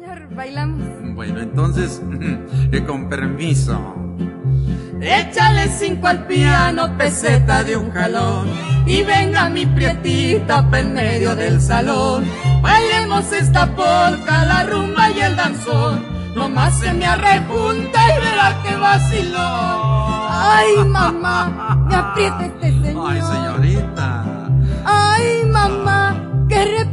señor, bailamos. Bueno, entonces, con permiso. Échale 5 al piano, peseta de un jalón, y venga mi prietita pa' en medio del salón. Bailemos esta polca, la rumba y el danzón, nomás se me arrejunta y verá que vaciló. Ay, mamá, me aprieta este señor. Ay, señorita. Ay, mamá, qué